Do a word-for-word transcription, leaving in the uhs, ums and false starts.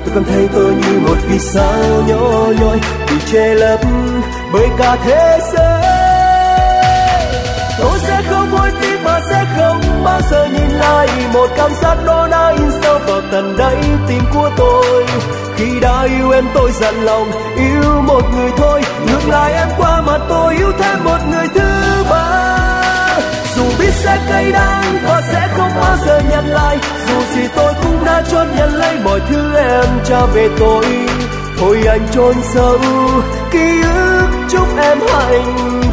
Tôi cảm thấy tôi như một vì sao nhỏ nhoi bị che lấp bởi cả thế giới. Tôi sẽ không hối tiếc và sẽ không bao giờ nhìn lại một cảm giác đó đã in sâu vào tận đáy tim của tôi. Khi đã yêu em tôi dặn lòng yêu một người thôi, ngược lại em qua mặt tôi yêu thêm một người thứ ba. Dù biết sẽ cay đắng và sẽ không bao giờ nhận lại, dù gì tôi cũng đã chốt nhận lấy mọi thứ em trả về tôi. Thôi anh chôn sâu ký ức chúc em hạnh